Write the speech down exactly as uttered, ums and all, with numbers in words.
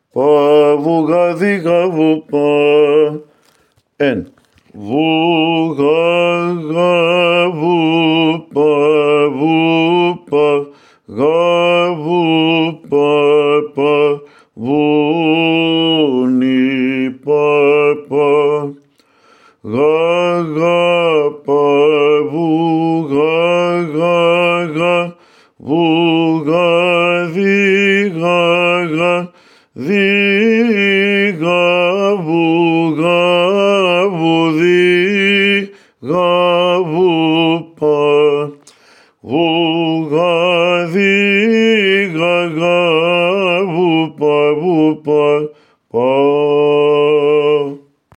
pa vu ga di ga vu pa, and vu ga ga vu pa vu pa ga vu pa pa vu ni pa pa ga ga pa vu ga ga ga vu ga di ga ga di ga vu ga vu di ga vu pa vu ga di ga ga vu pa vu pa pa